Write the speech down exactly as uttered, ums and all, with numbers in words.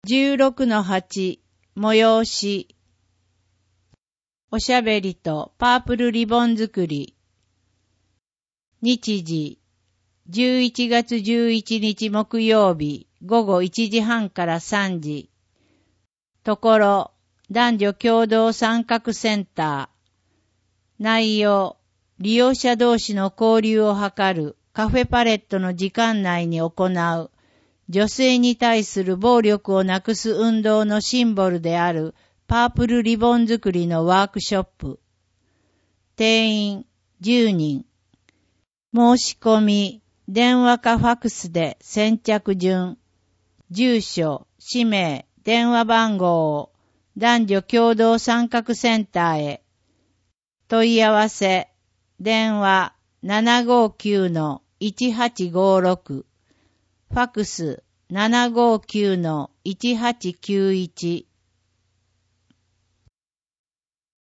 じゅうろくのはち、催し。おしゃべりとパープルリボン作り。日時、じゅういちがつじゅういちにち木曜日、ごごいちじはんからさんじ。ところ、男女共同参画センター。内容、利用者同士の交流を図るカフェパレットの時間内に行う、女性に対する暴力をなくす運動のシンボルであるパープルリボン作りのワークショップ。定員じゅうにん。申し込み、電話かファクスで先着順。住所、氏名、電話番号を男女共同参画センターへ。問い合わせ、電話 ななごきゅうのいちはちごろく。ファクス ななごきゅうのいちはちきゅういち。